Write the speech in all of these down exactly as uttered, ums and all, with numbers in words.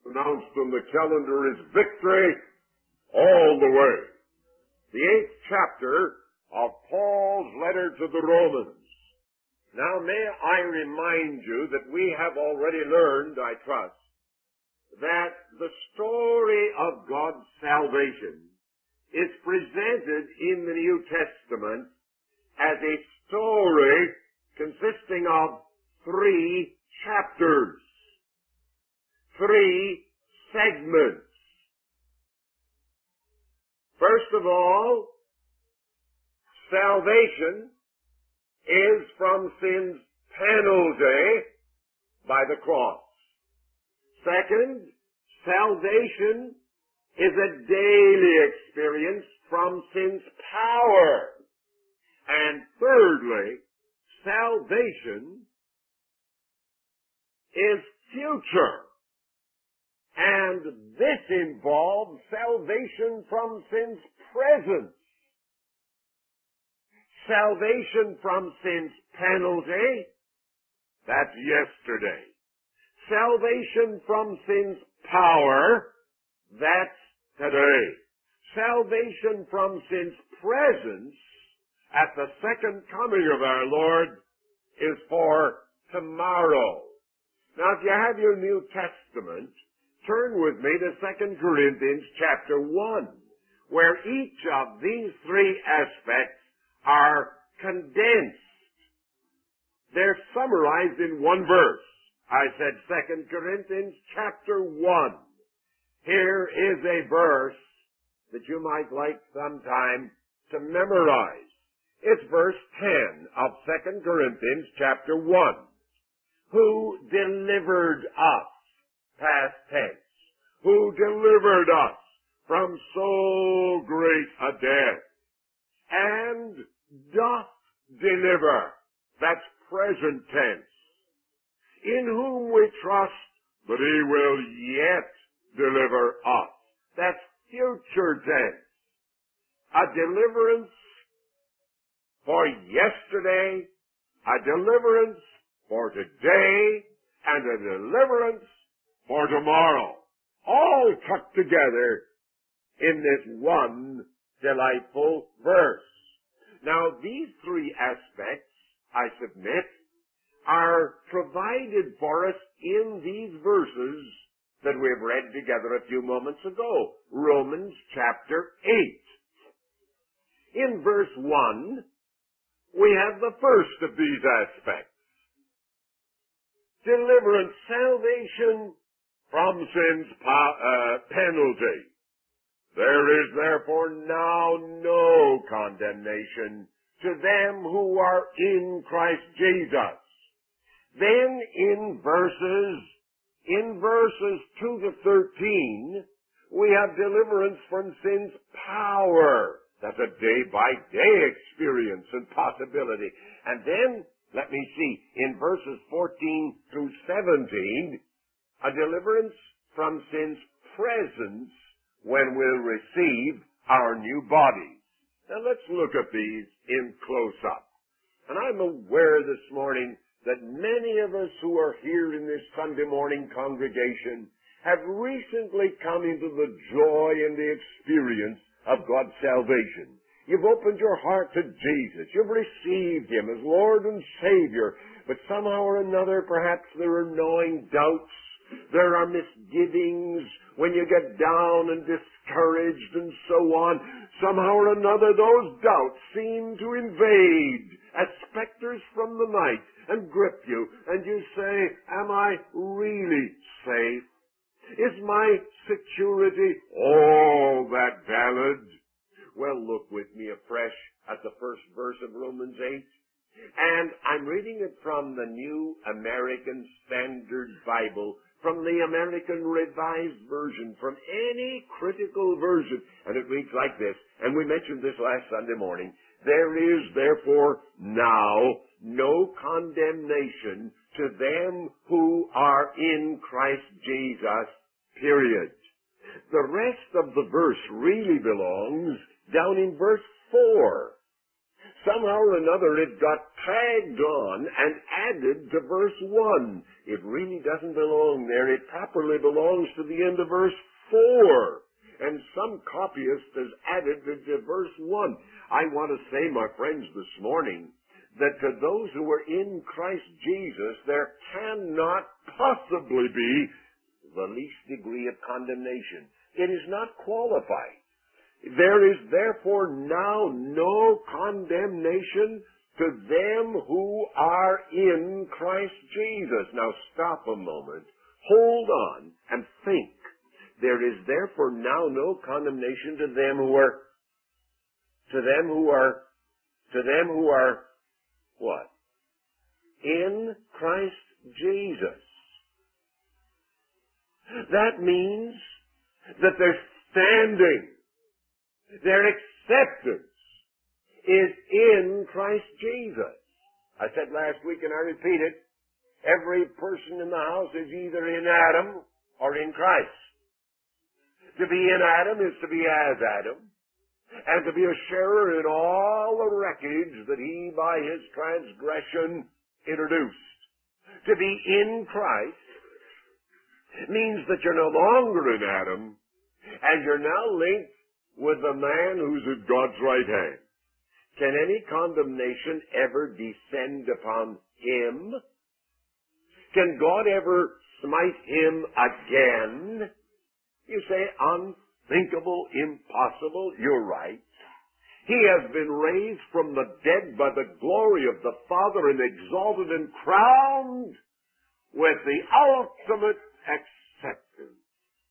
Announced on the calendar is victory all the way. The eighth chapter of Paul's letter to the Romans. Now may I remind you that we have already learned, I trust, that the story of God's salvation is presented in the New Testament as a story consisting of three chapters, three segments. First of all, salvation is from sin's penalty by the cross. Second, salvation is a daily experience from sin's power. And thirdly, salvation is future. And this involves salvation from sin's presence. Salvation from sin's penalty, that's yesterday. Salvation from sin's power, that's today. Salvation from sin's presence at the second coming of our Lord is for tomorrow. Now, if you have your New Testament, turn with me to Second Corinthians chapter one, where each of these three aspects are condensed. They're summarized in one verse. I said Second Corinthians chapter one. Here is a verse that you might like sometime to memorize. It's verse ten of Second Corinthians chapter one. Who delivered us, past tense, who delivered us from so great a death, and doth deliver, that's present tense, in whom we trust that he will yet deliver us, that's future tense. A deliverance for yesterday, a deliverance for today, and a deliverance for tomorrow. All tucked together in this one delightful verse. Now, these three aspects, I submit, are provided for us in these verses that we've read together a few moments ago. Romans chapter eight. In verse one, we have the first of these aspects. Deliverance, salvation from sin's uh, penalty. There is therefore now no condemnation to them who are in Christ Jesus. Then in verses, in verses two to thirteen, we have deliverance from sin's power. That's a day-by-day experience and possibility. And then, let me see, in verses fourteen through seventeen, a deliverance from sin's presence when we'll receive our new bodies. Now let's look at these in close-up. And I'm aware this morning that many of us who are here in this Sunday morning congregation have recently come into the joy and the experience of God's salvation. You've opened your heart to Jesus. You've received Him as Lord and Savior. But somehow or another, perhaps there are gnawing doubts. There are misgivings when you get down and discouraged and so on. Somehow or another, those doubts seem to invade as specters from the night and grip you. And you say, am I really safe? Is my security all that valid? Well, look with me afresh at the first verse of Romans eight. And I'm reading it from the New American Standard Bible, from the American Revised Version, from any critical version. And it reads like this, and we mentioned this last Sunday morning. There is therefore now no condemnation to them who are in Christ Jesus, period. The rest of the verse really belongs down in verse four. somehow or another it got tagged on and added to verse one. It really doesn't belong there. It properly belongs to the end of verse four. And some copyist has added it to verse one. I want to say, my friends, this morning, that to those who are in Christ Jesus, there cannot possibly be the least degree of condemnation. It is not qualified. There is therefore now no condemnation to them who are in Christ Jesus. Now stop a moment. Hold on and think. There is therefore now no condemnation to them who are, to them who are, to them who are, what? In Christ Jesus. That means that their standing, their acceptance is in Christ Jesus. I said last week, and I repeat it, every person in the house is either in Adam or in Christ. To be in Adam is to be as Adam, and to be a sharer in all the wreckage that he, by his transgression, introduced. To be in Christ means that you're no longer in Adam, and you're now linked with the man who's at God's right hand. Can any condemnation ever descend upon him? Can God ever smite him again? You say, unthinkable, impossible. You're right. He has been raised from the dead by the glory of the Father and exalted and crowned with the ultimate acceptance.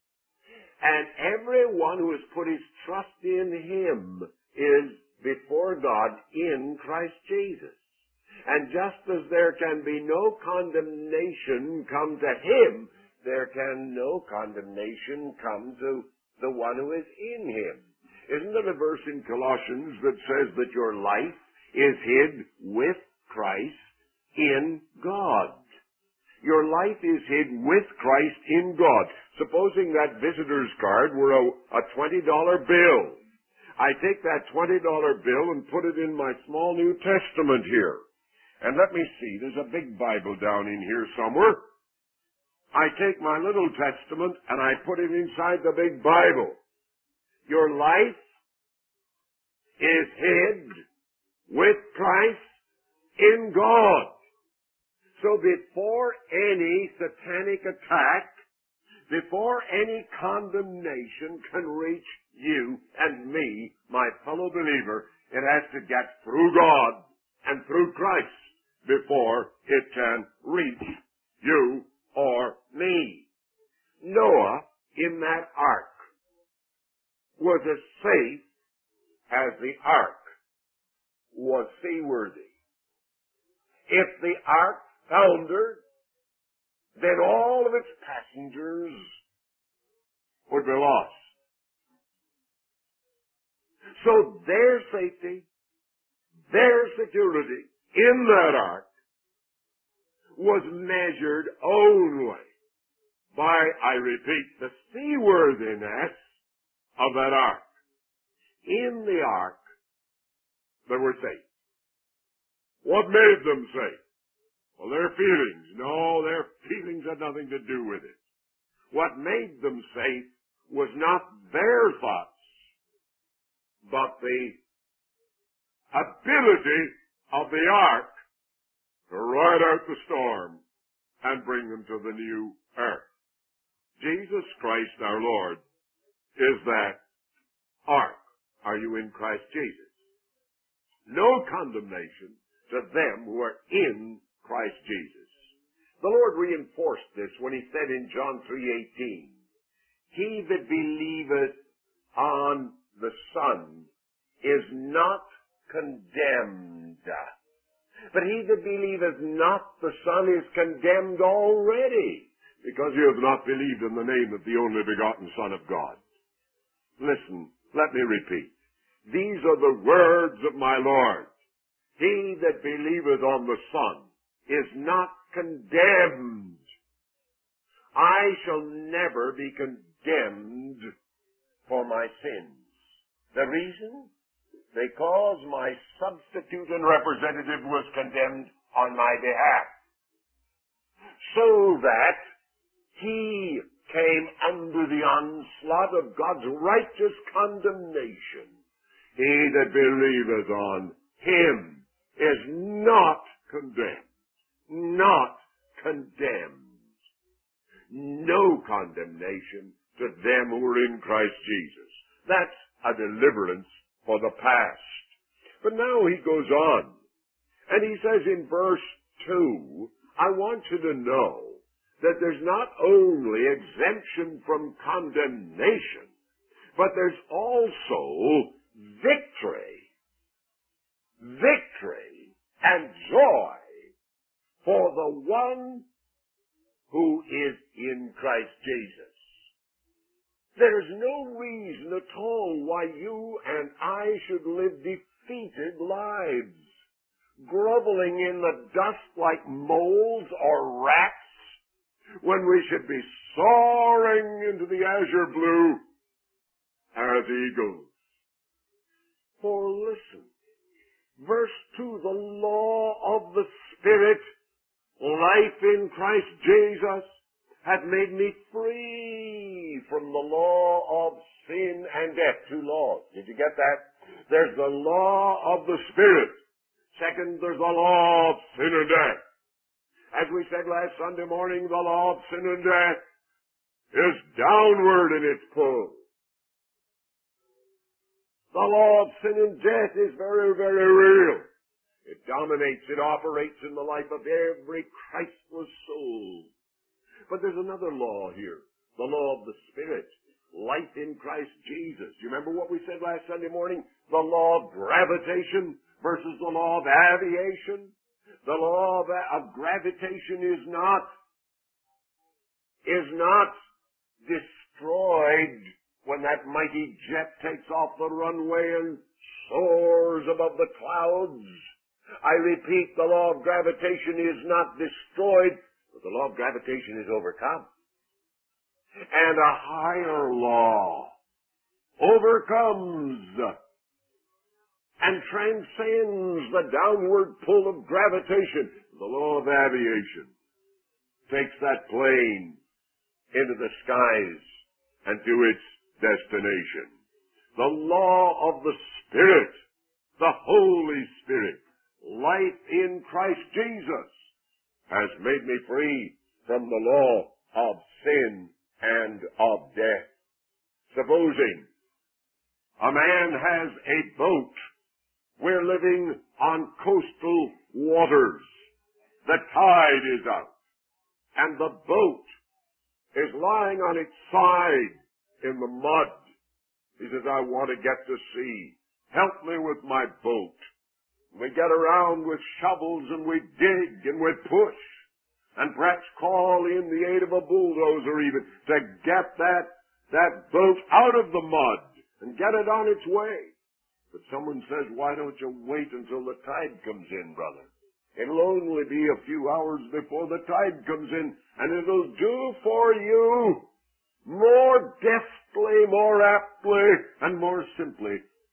And everyone who has put his trust in him is before God in Christ Jesus. And just as there can be no condemnation come to him, there can no condemnation come to the one who is in him. Isn't there a verse in Colossians that says that your life is hid with Christ in God? Your life is hid with Christ in God. Supposing that visitor's card were a, a twenty dollar bill. I take that twenty dollar bill and put it in my small New Testament here. And let me see, there's a big Bible down in here somewhere. I take my little Testament and I put it inside the big Bible. Your life is hid with Christ in God. So before any satanic attack, before any condemnation can reach you and me, my fellow believer, it has to get through God and through Christ before it can reach you or me. Noah, in that ark, was as safe as the ark was seaworthy. If the ark foundered, then all of its passengers would be lost. So their safety, their security in that ark was measured only by, I repeat, the seaworthiness of that ark. In the ark, they were safe. What made them safe? Well, their feelings. No, their feelings had nothing to do with it. What made them safe was not their thoughts, but the ability of the ark to ride out the storm and bring them to the new earth. Jesus Christ our Lord is that ark. Are you in Christ Jesus? No condemnation to them who are in Christ Jesus. The Lord reinforced this when he said in John three eighteen, he that believeth on the Son is not condemned. But he that believeth not the Son is condemned already, because he hath not believed in the name of the only begotten Son of God. Listen, let me repeat. These are the words of my Lord. He that believeth on the Son is not condemned. I shall never be condemned for my sins. The reason? because my substitute and representative was condemned on my behalf, so that he came under the onslaught of God's righteous condemnation. He that believeth on him is not condemned. Not condemned. No condemnation to them who are in Christ Jesus. That's a deliverance for the past. But now he goes on, and he says in verse two, I want you to know that there's not only exemption from condemnation, but there's also victory, victory and joy for the one who is in Christ Jesus. There's no reason at all why you and I should live defeated lives, groveling in the dust like moles or rats, when we should be soaring into the azure blue as eagles. For listen, verse two, the law of the Spirit, life in Christ Jesus, hath made me free from the law of sin and death. Two laws. Did you get that? There's the law of the Spirit. Second, there's the law of sin and death. As we said last Sunday morning, the law of sin and death is downward in its pull. The law of sin and death is very, very real. It dominates, it operates in the life of every Christless soul. But there's another law here, the law of the Spirit, life in Christ Jesus. Do you remember what we said last Sunday morning? The law of gravitation versus the law of aviation. The law of, of gravitation is not, is not destroyed when that mighty jet takes off the runway and soars above the clouds. I repeat, the law of gravitation is not destroyed, but the law of gravitation is overcome. And a higher law overcomes and transcends the downward pull of gravitation. The law of aviation takes that plane into the skies and to its destination. The law of the Spirit, the Holy Spirit, life in Christ Jesus, has made me free from the law of sin and of death. Supposing a man has a boat, we're living on coastal waters, the tide is out, and the boat is lying on its side in the mud. He says, I want to get to sea. Help me with my boat. We get around with shovels and we dig and we push and perhaps call in the aid of a bulldozer even to get that, that boat out of the mud and get it on its way. But someone says, why don't you wait until the tide comes in, brother? It'll only be a few hours before the tide comes in, and it'll do for you more deftly, more aptly, and more simply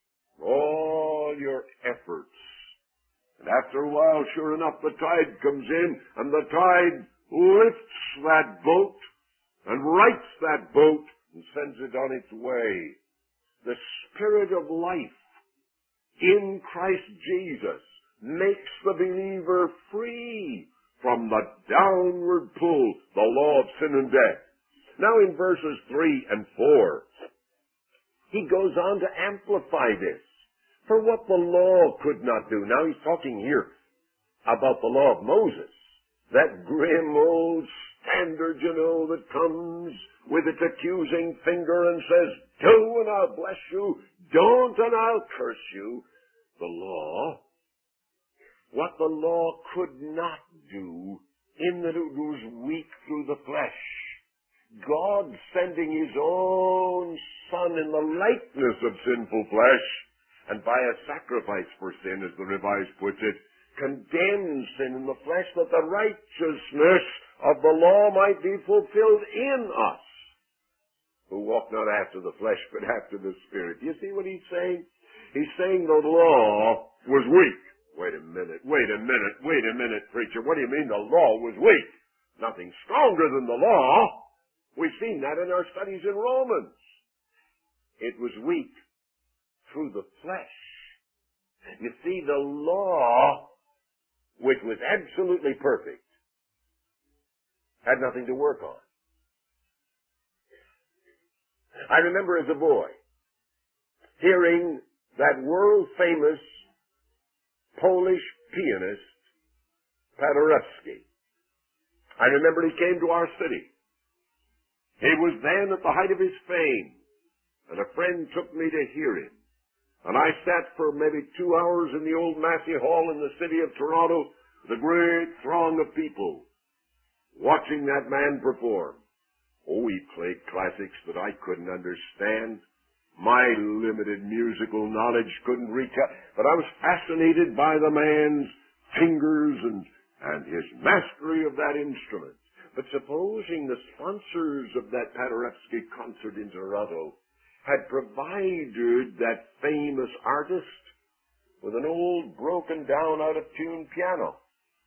all your efforts. And after a while, sure enough, the tide comes in, and the tide lifts that boat and rights that boat and sends it on its way. The Spirit of life in Christ Jesus makes the believer free from the downward pull, the law of sin and death. Now in verses three and four, he goes on to amplify this. For what the law could not do. Now he's talking here about the law of Moses. That grim old standard, you know, that comes with its accusing finger and says, do and I'll bless you, don't and I'll curse you. The law, what the law could not do, in that it was weak through the flesh. God sending his own Son in the likeness of sinful flesh, and by a sacrifice for sin, as the Revised puts it, condemns sin in the flesh, that the righteousness of the law might be fulfilled in us, who walk not after the flesh, but after the Spirit. Do you see what he's saying? He's saying the law was weak. Wait a minute, wait a minute, wait a minute, preacher. What do you mean the law was weak? Nothing stronger than the law. We've seen that in our studies in Romans. It was weak through the flesh. You see, the law, which was absolutely perfect, had nothing to work on. I remember as a boy hearing that world-famous Polish pianist, Paderewski. I remember he came to our city. He was then at the height of his fame, and a friend took me to hear him. And I sat for maybe two hours in the old Massey Hall in the city of Toronto, with a great throng of people, watching that man perform. Oh, he played classics that I couldn't understand. My limited musical knowledge couldn't reach out. But I was fascinated by the man's fingers and, and his mastery of that instrument. But supposing the sponsors of that Paderewski concert in Toronto had provided that famous artist with an old, broken down, out-of-tune piano.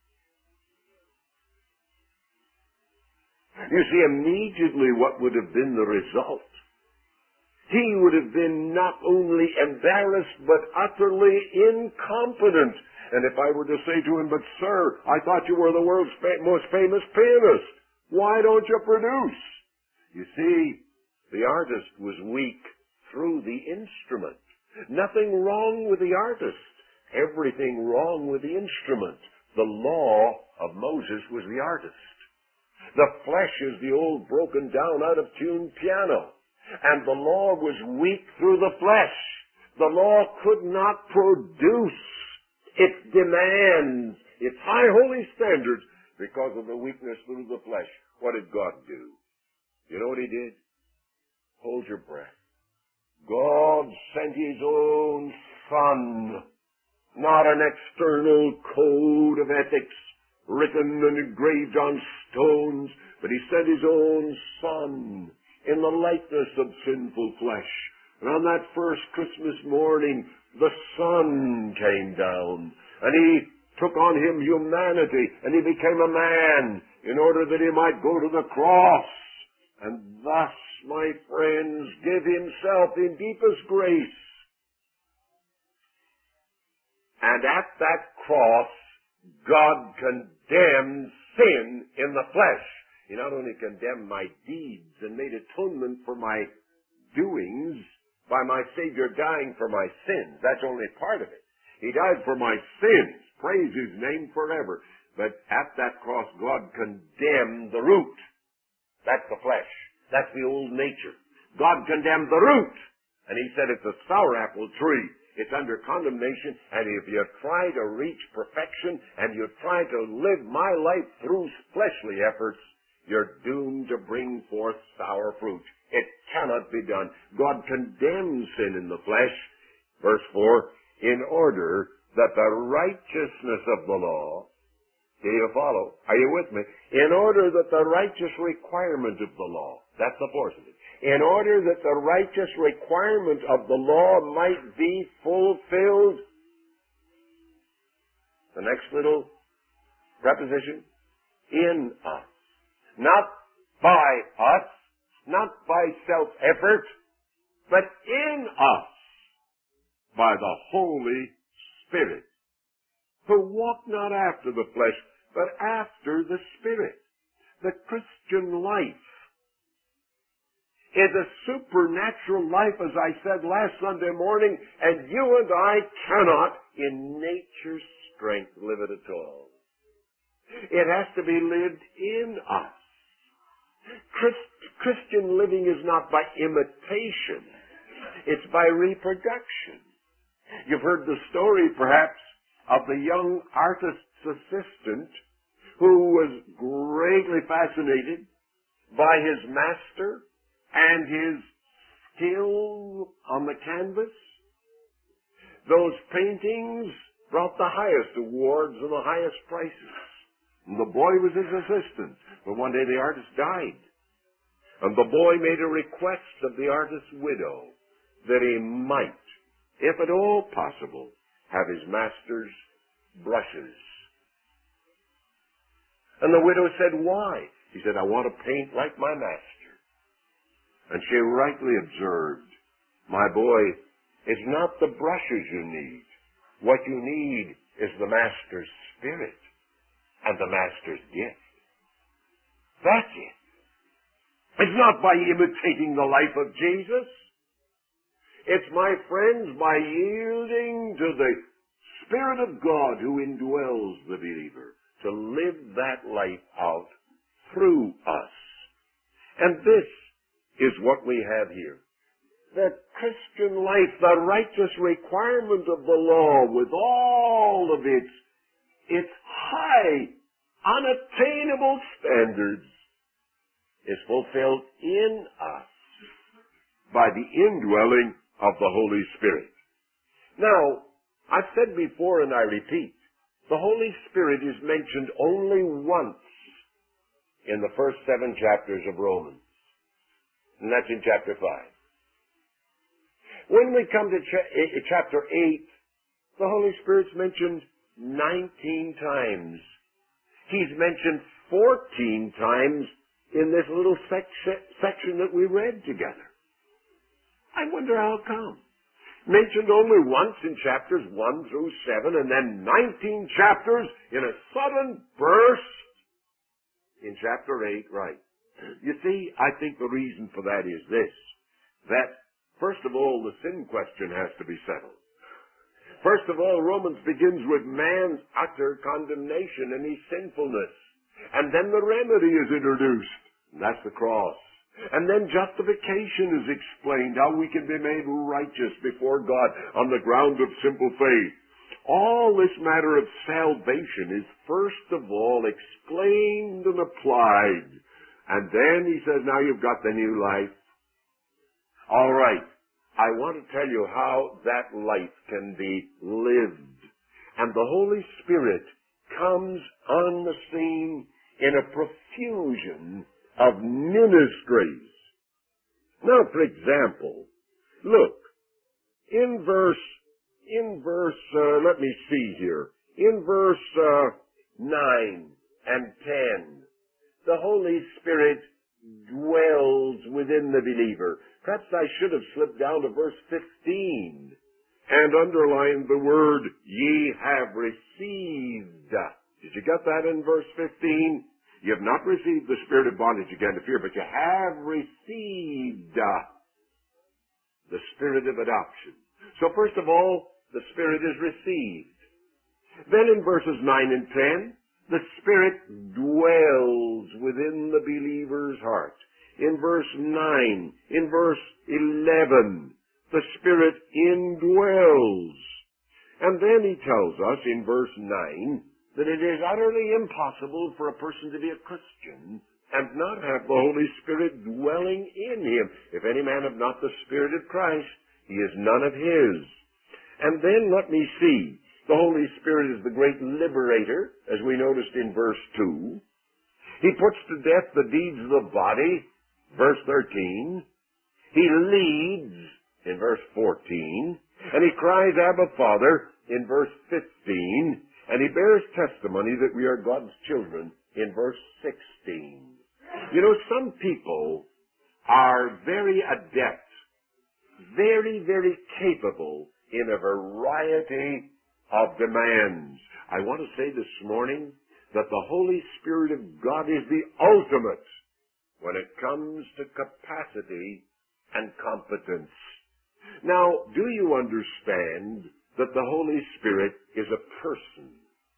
You see, immediately what would have been the result? He would have been not only embarrassed, but utterly incompetent. And if I were to say to him, but sir, I thought you were the world's fa- most famous pianist. Why don't you produce? You see, the artist was weak through the instrument. Nothing wrong with the artist. Everything wrong with the instrument. The law of Moses was the artist. The flesh is the old broken down out of tune piano. And the law was weak through the flesh. The law could not produce its demands, its high holy standards, because of the weakness through the flesh. What did God do? You know what he did? Hold your breath. God sent his own Son, not an external code of ethics written and engraved on stones, but he sent his own Son in the likeness of sinful flesh. And on that first Christmas morning, the Son came down, and he took on him humanity, and he became a man in order that he might go to the cross, and thus, my friends, give himself in deepest grace. And at that cross, God condemned sin in the flesh. He not only condemned my deeds and made atonement for my doings by my Savior dying for my sins. That's only part of it. He died for my sins. Praise his name forever. But at that cross, God condemned the root. That's the flesh. That's the old nature. God condemned the root. And he said it's a sour apple tree. It's under condemnation. And if you try to reach perfection and you try to live my life through fleshly efforts, you're doomed to bring forth sour fruit. It cannot be done. God condemns sin in the flesh. Verse four, in order that the righteousness of the law, do you follow? Are you with me? In order that the righteous requirement of the law, that's the force of it. In order that the righteous requirement of the law might be fulfilled. The next little preposition, in us. Not by us, not by self-effort, but in us, by the Holy Spirit, who walk not after the flesh, but after the Spirit. The Christian life is a supernatural life, as I said last Sunday morning, and you and I cannot, in nature's strength, live it at all. It has to be lived in us. Christ, Christian living is not by imitation. It's by reproduction. You've heard the story, perhaps, of the young artist's assistant who was greatly fascinated by his master and his skill on the canvas. Those paintings brought the highest awards and the highest prices. And the boy was his assistant. But one day the artist died. And the boy made a request of the artist's widow that he might if at all possible, have his master's brushes. And the widow said, why? He said, I want to paint like my master. And she rightly observed, my boy, it's not the brushes you need. What you need is the master's spirit and the master's gift. That's it. It's not by imitating the life of Jesus. It's, my friends, by yielding to the Spirit of God who indwells the believer to live that life out through us. And this is what we have here. The Christian life, the righteous requirement of the law with all of its, its high, unattainable standards, is fulfilled in us by the indwelling of the Holy Spirit. Now, I've said before and I repeat, the Holy Spirit is mentioned only once in the first seven chapters of Romans. And that's in chapter five. When we come to cha- chapter eight, the Holy Spirit's mentioned nineteen times. He's mentioned fourteen times in this little sec- section that we read together. I wonder how come. Mentioned only once in chapters one through seven, and then nineteen chapters in a sudden burst in chapter eight, right. You see, I think the reason for that is this, that, first of all, the sin question has to be settled. First of all, Romans begins with man's utter condemnation and his sinfulness. And then the remedy is introduced, and that's the cross. And then justification is explained, how we can be made righteous before God on the ground of simple faith. All this matter of salvation is first of all explained and applied. And then he says, now you've got the new life. All right, I want to tell you how that life can be lived. And the Holy Spirit comes on the scene in a profusion of ministries. Now, for example, look, in verse, in verse, uh, let me see here, in verse uh, nine and ten, the Holy Spirit dwells within the believer. Perhaps I should have slipped down to verse fifteen and underlined the word, ye have received. Did you get that in verse fifteen? You have not received the spirit of bondage again to fear, but you have received the spirit of adoption. So first of all, the Spirit is received. Then in verses nine and ten, the Spirit dwells within the believer's heart. In verse nine, in verse eleven, the Spirit indwells. And then he tells us in verse nine that it is utterly impossible for a person to be a Christian and not have the Holy Spirit dwelling in him. If any man have not the Spirit of Christ, he is none of his. And then let me see. The Holy Spirit is the great liberator, as we noticed in verse two. He puts to death the deeds of the body, verse thirteen. He leads, in verse fourteen. And he cries, Abba, Father, in verse fifteen. And he bears testimony that we are God's children, in verse sixteen. You know, some people are very adept, very, very capable in a variety of demands. I want to say this morning that the Holy Spirit of God is the ultimate when it comes to capacity and competence. Now, do you understand that the Holy Spirit is a person?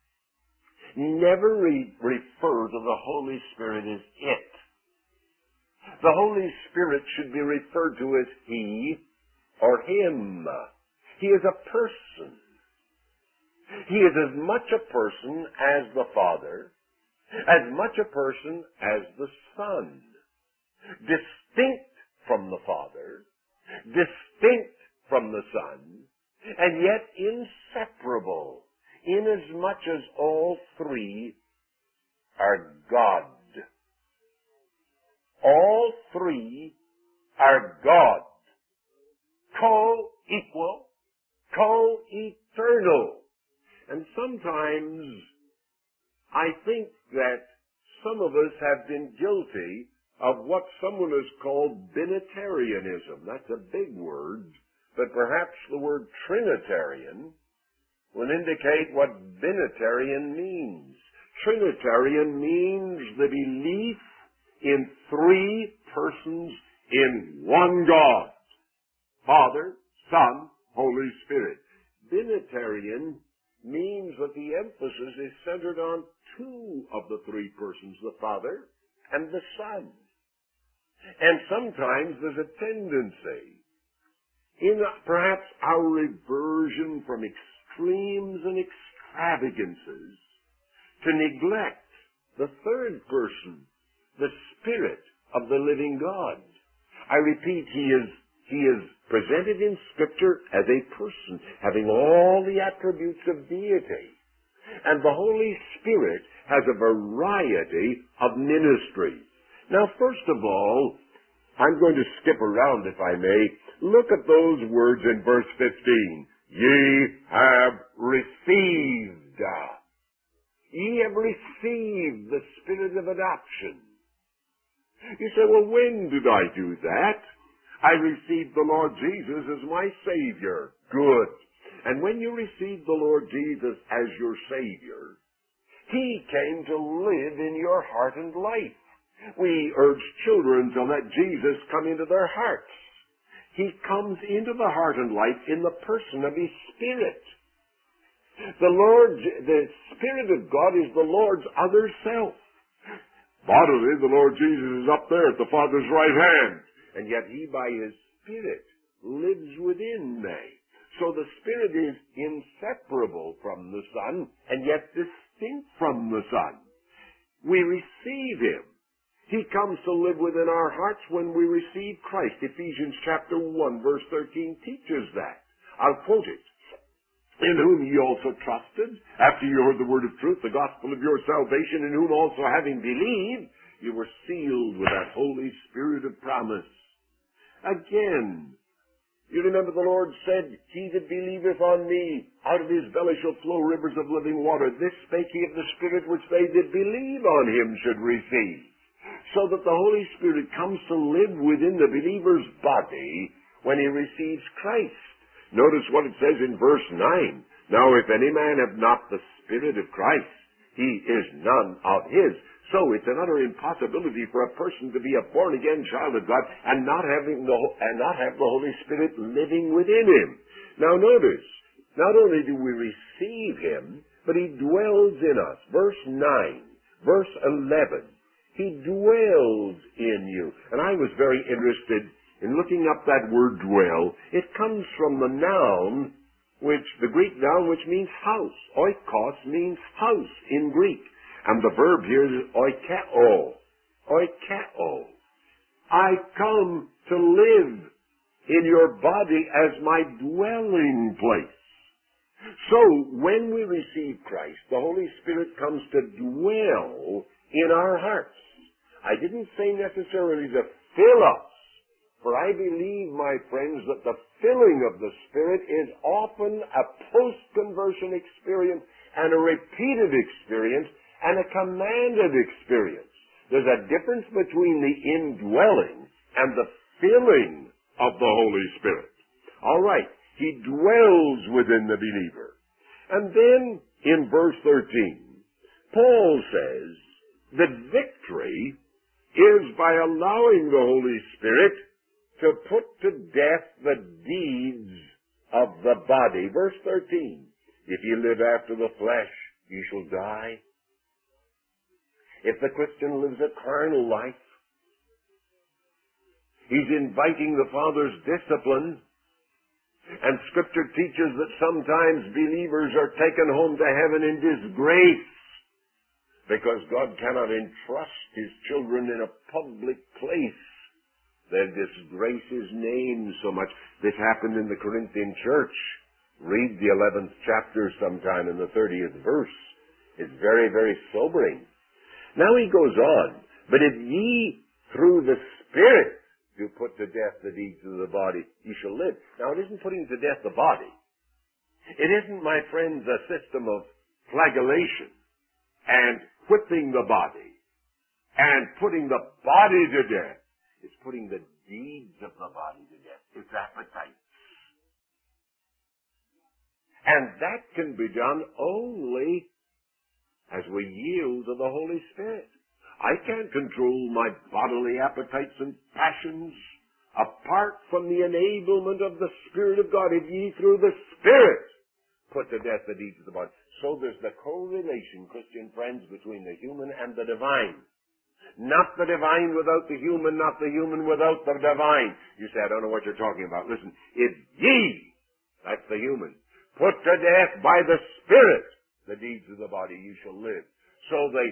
Never re- refer to the Holy Spirit as it. The Holy Spirit should be referred to as he or him. He is a person. He is as much a person as the Father, as much a person as the Son. Distinct from the Father, distinct from the Son, and yet inseparable, inasmuch as all three are God. All three are God. Co-equal, times I think that some of us have been guilty of what someone has called binitarianism. That's a big word, but perhaps the word Trinitarian will indicate what binitarian means. Trinitarian means the belief in three persons in one God, Father, Son, Holy Spirit. Binitarian means that the emphasis is centered on two of the three persons, the Father and the Son. And sometimes there's a tendency in perhaps our reversion from extremes and extravagances to neglect the third person, the Spirit of the living God. I repeat, He is, He is presented in Scripture as a person, having all the attributes of deity. And the Holy Spirit has a variety of ministries. Now, first of all, I'm going to skip around, if I may. Look at those words in verse fifteen. Ye have received. Ye have received the Spirit of adoption. You say, well, when did I do that? I received the Lord Jesus as my Savior. Good. And when you received the Lord Jesus as your Savior, He came to live in your heart and life. We urge children to let Jesus come into their hearts. He comes into the heart and life in the person of His Spirit. The Lord, the Spirit of God is the Lord's other self. Bodily, the Lord Jesus is up there at the Father's right hand. And yet He, by His Spirit, lives within me. So the Spirit is inseparable from the Son, and yet distinct from the Son. We receive Him. He comes to live within our hearts when we receive Christ. Ephesians chapter one, verse thirteen teaches that. I'll quote it. In whom ye also trusted, after you heard the word of truth, the gospel of your salvation, in whom also having believed, you were sealed with that Holy Spirit of promise. Again, you remember the Lord said, He that believeth on me, out of his belly shall flow rivers of living water. This spake He of the Spirit which they that believe on Him should receive. So that the Holy Spirit comes to live within the believer's body when he receives Christ. Notice what it says in verse nine. Now if any man have not the Spirit of Christ, he is none of His. So it's an utter impossibility for a person to be a born-again child of God and not having the and not have the Holy Spirit living within him. Now notice, not only do we receive Him, but He dwells in us. Verse nine, verse eleven. He dwells in you. And I was very interested in looking up that word dwell. It comes from the noun, which the Greek noun, which means house. Oikos means house in Greek. And the verb here is oikeo. Oikeo. I come to live in your body as my dwelling place. So, when we receive Christ, the Holy Spirit comes to dwell in our hearts. I didn't say necessarily to fill us, for I believe, my friends, that the filling of the Spirit is often a post-conversion experience and a repeated experience and a commanded experience. There's a difference between the indwelling and the filling of the Holy Spirit. All right, He dwells within the believer. And then, in verse thirteen, Paul says that victory is by allowing the Holy Spirit to put to death the deeds of the body. Verse thirteen, if ye live after the flesh, ye shall die. If the Christian lives a carnal life, he's inviting the Father's discipline. And Scripture teaches that sometimes believers are taken home to heaven in disgrace because God cannot entrust His children in a public place. They disgrace His name so much. This happened in the Corinthian church. Read the eleventh chapter sometime in the thirtieth verse. It's very, very sobering. Now he goes on, but if ye through the Spirit do put to death the deeds of the body, ye shall live. Now it isn't putting to death the body. It isn't, my friends, a system of flagellation and whipping the body and putting the body to death. It's putting the deeds of the body to death. It's appetite. And that can be done only as we yield to the Holy Spirit. I can't control my bodily appetites and passions apart from the enablement of the Spirit of God. If ye through the Spirit put to death the deeds of the body. So there's the correlation, Christian friends, between the human and the divine. Not the divine without the human, not the human without the divine. You say, I don't know what you're talking about. Listen, if ye, that's the human, put to death by the Spirit the deeds of the body, you shall live. So the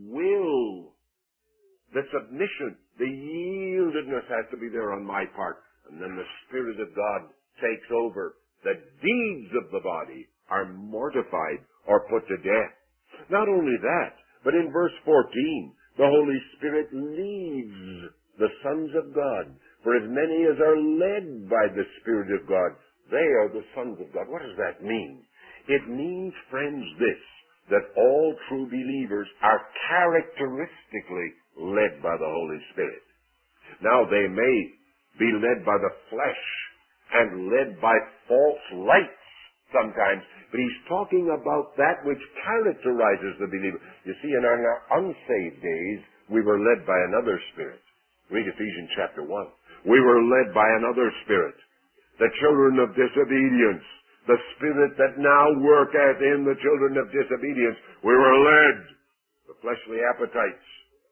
will, the submission, the yieldedness has to be there on my part. And then the Spirit of God takes over. The deeds of the body are mortified or put to death. Not only that, but in verse fourteen, the Holy Spirit leads the sons of God. For as many as are led by the Spirit of God, they are the sons of God. What does that mean? It means, friends, this, that all true believers are characteristically led by the Holy Spirit. Now, they may be led by the flesh and led by false lights sometimes, but he's talking about that which characterizes the believer. You see, in our unsaved days, we were led by another spirit. Read Ephesians chapter one. We were led by another spirit, the children of disobedience. The spirit that now worketh in the children of disobedience. We were led, the fleshly appetites.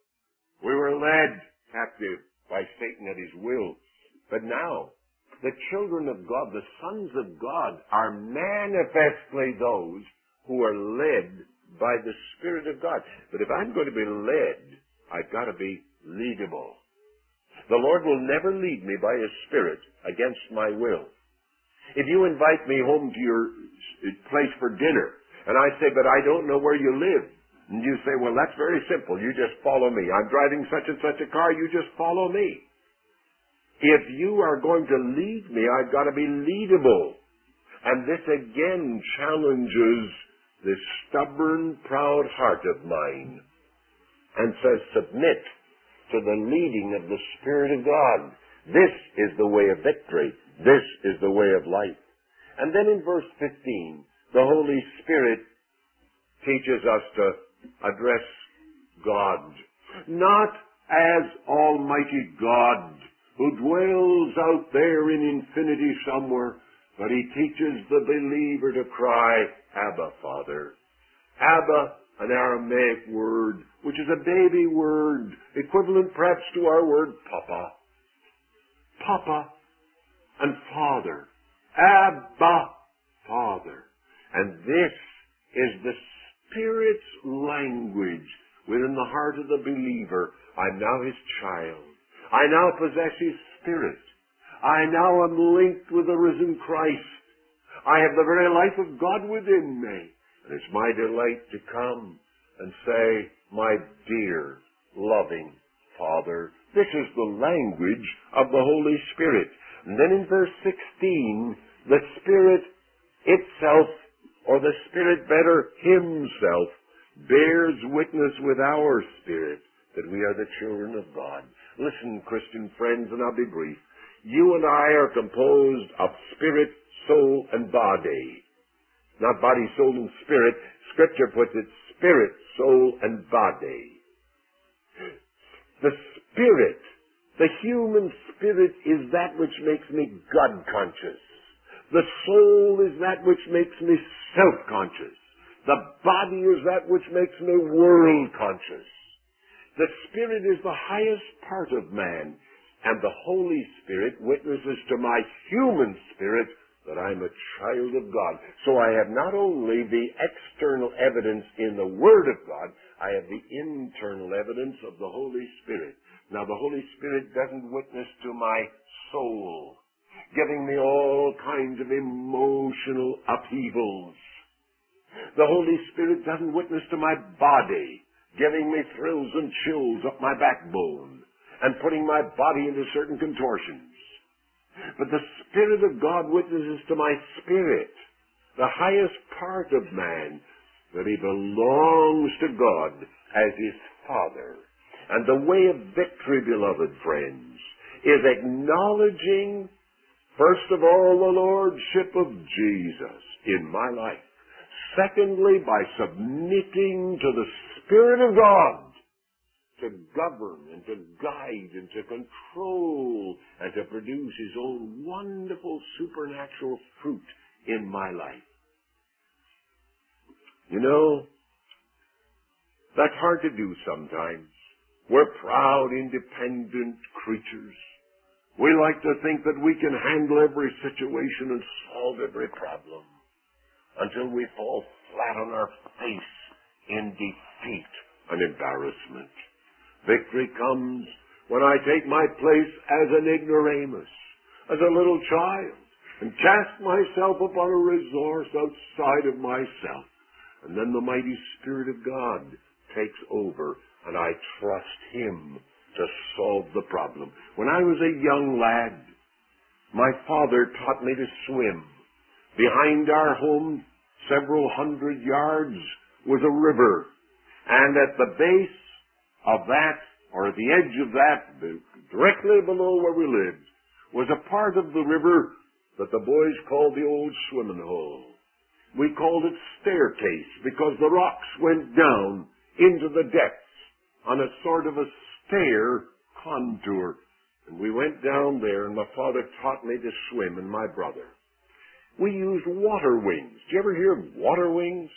We were led captive by Satan at his will. But now, the children of God, the sons of God, are manifestly those who are led by the Spirit of God. But if I'm going to be led, I've got to be leadable. The Lord will never lead me by His Spirit against my will. If you invite me home to your place for dinner, and I say, but I don't know where you live, and you say, well, that's very simple. You just follow me. I'm driving such and such a car. You just follow me. If you are going to lead me, I've got to be leadable. And this again challenges this stubborn, proud heart of mine and says, submit to the leading of the Spirit of God. This is the way of victory. This is the way of life. And then in verse fifteen, the Holy Spirit teaches us to address God, not as Almighty God, who dwells out there in infinity somewhere, but He teaches the believer to cry, Abba, Father. Abba, an Aramaic word, which is a baby word, equivalent perhaps to our word Papa. Papa and Father. Abba, Father. And this is the Spirit's language within the heart of the believer. I'm now His child. I now possess His Spirit. I now am linked with the risen Christ. I have the very life of God within me. And it's my delight to come and say, my dear, loving Father. This is the language of the Holy Spirit. And then in verse sixteen, the Spirit itself, or the Spirit better, Himself, bears witness with our spirit that we are the children of God. Listen, Christian friends, and I'll be brief. You and I are composed of spirit, soul, and body. Not body, soul, and spirit. Scripture puts it spirit, soul, and body. The spirit, the human spirit, is that which makes me God-conscious. The soul is that which makes me self-conscious. The body is that which makes me world-conscious. The Spirit is the highest part of man, and the Holy Spirit witnesses to my human spirit that I'm a child of God. So I have not only the external evidence in the Word of God, I have the internal evidence of the Holy Spirit. Now, the Holy Spirit doesn't witness to my soul, giving me all kinds of emotional upheavals. The Holy Spirit doesn't witness to my body, giving me thrills and chills up my backbone and putting my body into certain contortions. But the Spirit of God witnesses to my spirit, the highest part of man, that he belongs to God as his Father. And the way of victory, beloved friends, is acknowledging, first of all, the Lordship of Jesus in my life. Secondly, by submitting to the Spirit of God to govern and to guide and to control and to produce his own wonderful supernatural fruit in my life. You know, that's hard to do sometimes. We're proud, independent creatures. We like to think that we can handle every situation and solve every problem until we fall flat on our face in defeat and embarrassment. Victory comes when I take my place as an ignoramus, as a little child, and cast myself upon a resource outside of myself. And then the mighty Spirit of God takes over, and I trust him to solve the problem. When I was a young lad, my father taught me to swim. Behind our home, several hundred yards, was a river. And at the base of that, or at the edge of that, directly below where we lived, was a part of the river that the boys called the old swimming hole. We called it staircase because the rocks went down into the depths on a sort of a stair contour. And we went down there, and my father taught me to swim, and my brother. We used water wings. Did you ever hear of water wings?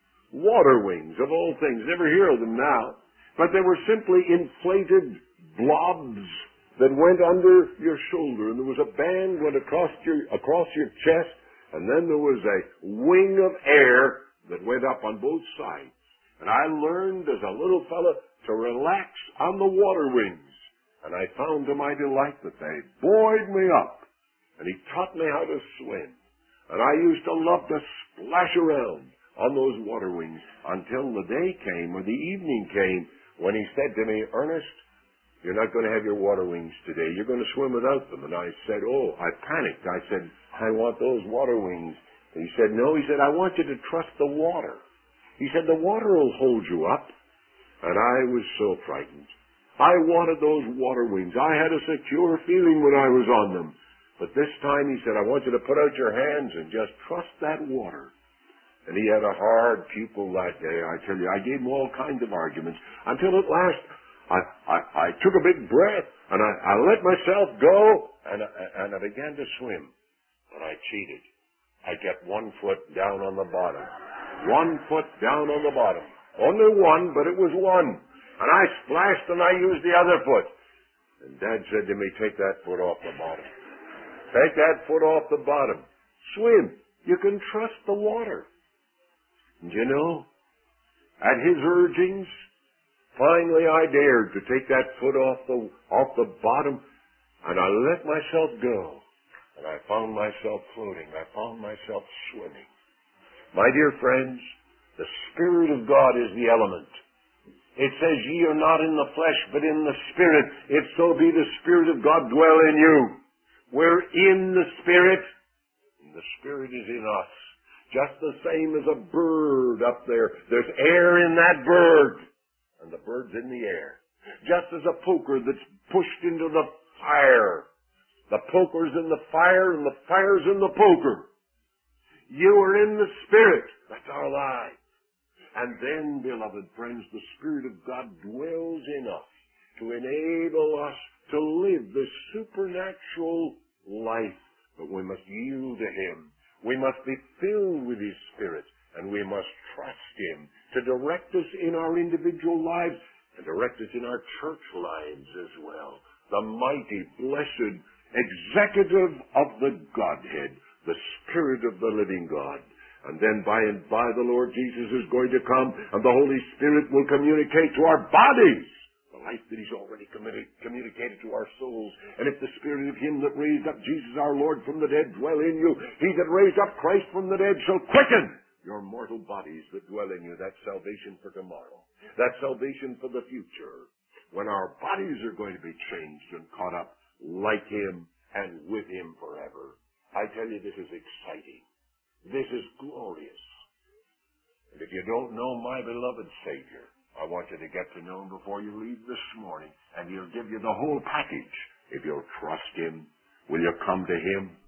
Water wings, of all things. Never hear of them now. But they were simply inflated blobs that went under your shoulder, and there was a band went across your across your chest, and then there was a wing of air that went up on both sides. And I learned as a little fella to relax on the water wings, and I found to my delight that they buoyed me up, and he taught me how to swim. And I used to love to splash around on those water wings until the day came, or the evening came, when he said to me, "Ernest, you're not going to have your water wings today. You're going to swim without them." And I said, oh, I panicked. I said, "I want those water wings." And he said, "No." He said, "I want you to trust the water." He said, "The water will hold you up." And I was so frightened. I wanted those water wings. I had a secure feeling when I was on them. But this time he said, "I want you to put out your hands and just trust that water." And he had a hard pupil that day, I tell you. I gave him all kinds of arguments until at last I, I, I took a big breath and I, I let myself go and, and I began to swim. But I cheated. I kept one foot down on the bottom. One foot down on the bottom. Only one, but it was one. And I splashed and I used the other foot. And Dad said to me, "Take that foot off the bottom. Take that foot off the bottom. Swim. You can trust the water." And you know, at his urgings, finally I dared to take that foot off the, off the bottom, and I let myself go. And I found myself floating. I found myself swimming. My dear friends, the Spirit of God is the element. It says, "Ye are not in the flesh, but in the Spirit, if so be the Spirit of God dwell in you." We're in the Spirit, and the Spirit is in us. Just the same as a bird up there. There's air in that bird, and the bird's in the air. Just as a poker that's pushed into the fire. The poker's in the fire, and the fire's in the poker. You are in the Spirit. That's our life. And then, beloved friends, the Spirit of God dwells in us to enable us to live this supernatural life. But we must yield to Him. We must be filled with His Spirit, and we must trust Him to direct us in our individual lives and direct us in our church lives as well. The mighty, blessed executive of the Godhead, the Spirit of the living God. And then by and by the Lord Jesus is going to come, and the Holy Spirit will communicate to our bodies the life that He's already committed, communicated to our souls. And if the Spirit of Him that raised up Jesus our Lord from the dead dwell in you, He that raised up Christ from the dead shall quicken your mortal bodies that dwell in you. That's salvation for tomorrow. That's salvation for the future, when our bodies are going to be changed and caught up like Him and with Him forever. I tell you, this is exciting. This is glorious. And if you don't know my beloved Savior, I want you to get to know him before you leave this morning, and he'll give you the whole package if you'll trust him. Will you come to him?